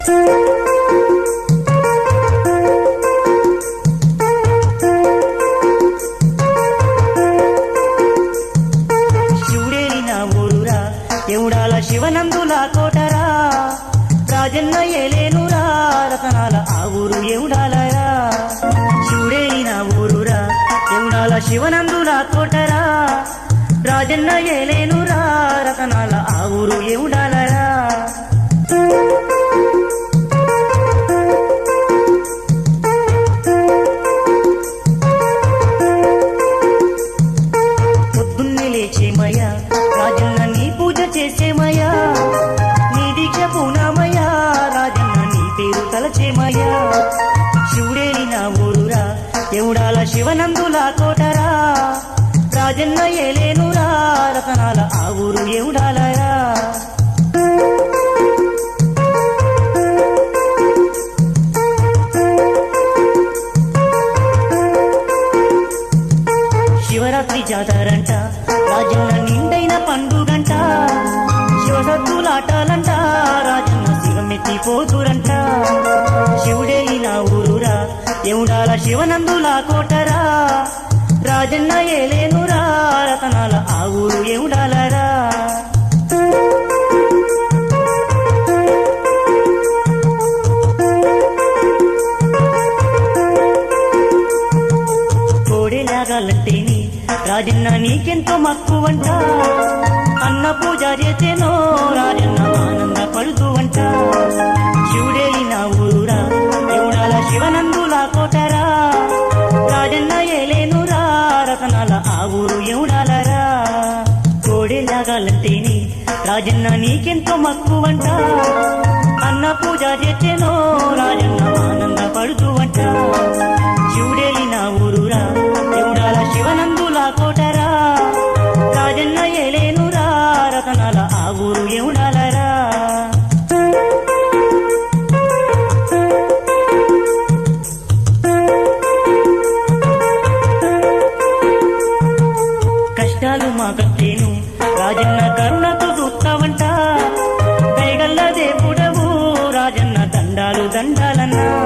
ఎవుడాల శివనందుల కోటరా రాజన్న ఏలేనురా రతనాల ఆ ఊరు ఎవుడాలరా శివుడేని నా ఊరురా ఎవుడాల శివనందుల కోటరా రాజన్న ఏలేనురా రతనాల ఆ ఊరు ఎవుడాలరా పొద్దున్నే లేచేమయ్యా రాజన్న నీ పూజ చేసేమయ్యా నీ దీక్ష పూనామయ్యా రాజన్న నీ పేరు తలచేమయ్యా శివుడేని నా ఊరురా ఎవుడాల శివనందుల కోటరా రాజన్న ఏలేనురా రతనాల ఆ ఊరు ఎవుడాలరా శివరాత్రి జాతరంట రాజన్న నిండైన పండుగంట శివసత్తులాటాలంట రాజన్న శివమెత్తిపోతురంట శివుడే నా ఊరురా ఎవుడాల శివనందుల కోటరా రాజన్న ఏలేనురా రతనాల ఆ ఊరు ఎవుడాలరా కోడెలాగాలంటేని రాజన్న నీకెంతో మక్కువంట అన్న పూజ చేసేనో రాజన్న ఆనంద పడుతూవంట శివుడే నా ఊరురా ఎవుడాల శివనందుల కోటరా రాజన్న ఏలేనురా రతనాల ఆ ఊరు ఎవుడాలరా కోడెలాగాలంటేని రాజన్న నీకెంతో మక్కువంట అన్న పూజ చేసేనో రాజన్న ఆనంద పడుతూవంట శివుడే నా ఊరురా ఎవుడాల శివనందుల కోటరా రాజన్న ఏలేనురా రతనాల ఆ ఊరు ఎవుడాలరా కష్టాలు మాకట్టేను రాజన్న కరుణతో చూస్తావంట దయగల్ల దేవుడవు రాజన్న దండాలు దండాలన్నా